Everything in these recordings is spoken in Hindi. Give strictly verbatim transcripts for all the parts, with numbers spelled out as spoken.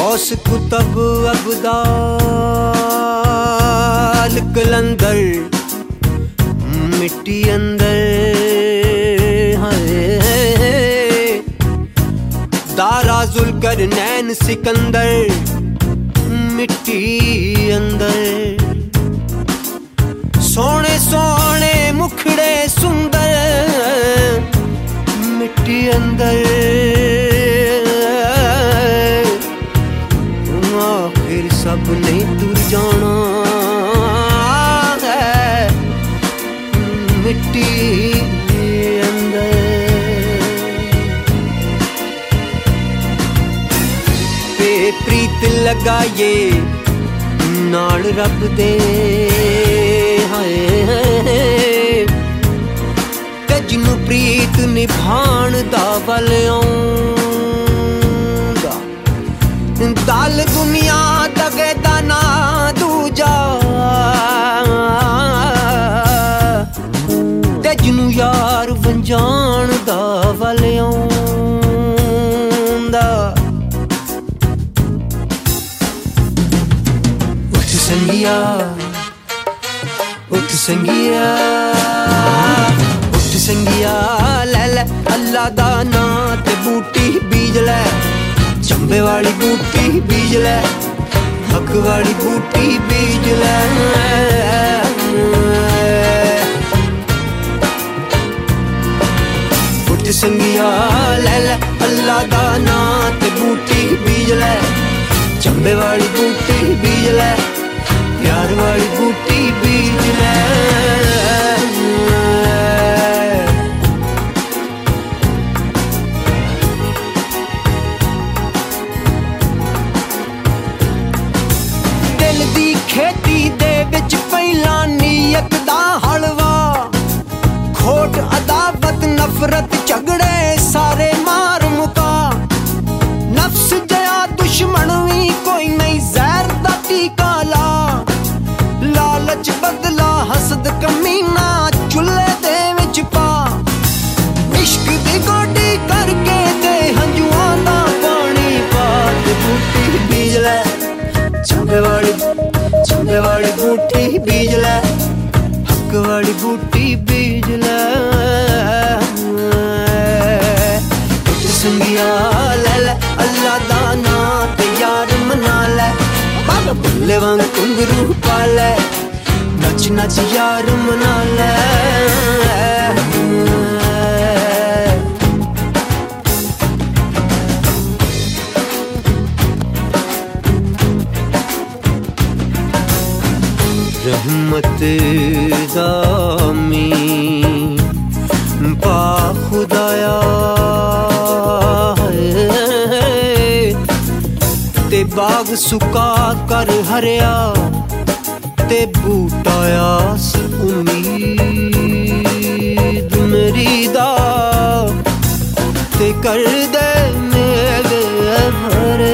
गौस कुतब अब्दाल कलंदर मिट्टी अंदर है, दारा जुल्करनैन सिकंदर मिट्टी अंदर, सोने सोने मुखड़े सुंदर मिट्टी अंदर, आखिर सब नहीं तुर जाना है मिट्टी अंदर। पे प्रीत लगाए नाल रब दे हाय ते जिन्नू प्रीत निभाण दा वल आउंदा, दल दुनिया दगे दा ना दूजा ते जिन्नू यार वंजाण दा वल आउंदा। उठ संगिया उठ संगिया उठ संगिया ले ले अल्लाह दा नां ते बूटी बीज ले, चंबे वाली बूटी बीज ले, हक वाली बूटी बीज ले। उठ संगिया ले ले अल्लाह दा नां ते बूटी बीज ले, चंबे वाली बूटी बीज ले, प्यार वाली बूटी बीज ले। दिल दी खेती दे विच पहला नीयत दा हलवा, खोट अदावत नफरत झगड़े सारे मार मुका, नफ्स जया दुश्मन भी कोई नहीं जहर दा टीका ला, लालच बदला हसद कमीना चुल्हे दे विच पा, इश्क दी गोडी करके दे हंजुआं दा पानी पा ते बूटी बीज ले, चंबे वाली चंबे वाली बूटी बीज ले, हक वाली बूटी बीज ले। उठ संगिया ले ले अल्लाह दा नां ते यार मना ले, बाबा बुल्ले वांग घुंघरू पा ले, नच नच यार मना ले। रहमत दामी पा खुदाया ते बाग सुका कर हरिया ते बूटाया उम्मीद मेरी दा ते कर दे मेरे भरे,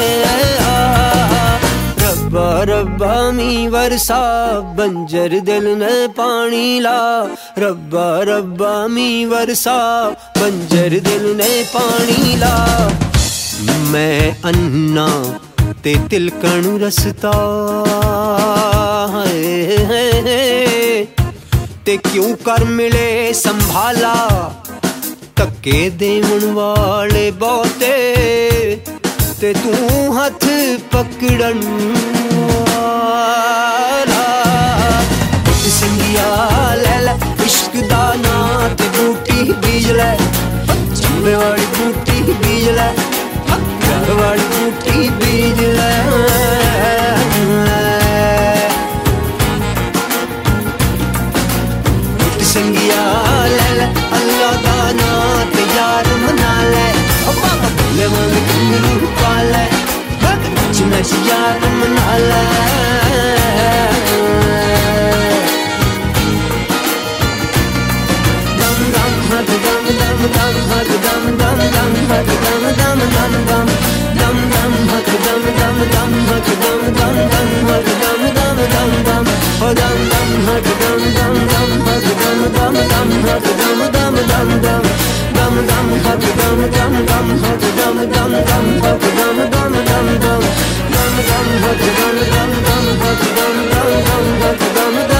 रब्बा रब्बा मी वरसा बंजर दिल ने पानी ला, रब्बा रब्बा मी वरसा बंजर दिल ने पानी ला। मैं अन्ना ते तिलकण रसता है ते क्यों कर मिले संभाला, धक्के देवन वाले बहुते ते तू हथ पकड़न वाला। उठ संगिया ले ले इश्क दा नां ते बूटी बीज ले, चंबे वाली बूटी बीज ले, प्यार वाली बूटी बीज ले। उठ संगिया ले ले अल्लाह दा नां ते यार मना ले, बाबा बुल्ले वांग घुंघरू पा ले, नच नच यार मना ले। दम दम हद दम दम दम हद दम दम दम हद दम दम दम दम दम दम हद दम दम दम हद दम दम दम हद दम दम दम दम ओ दम दम हद दम दम दम हद दम दम दम हद दम दम दम दम dum dum hak dum dum dum hak dum dum dum hak dum dum dum dum dum dum hak dum dum dum hak dum dum dum hak dum dum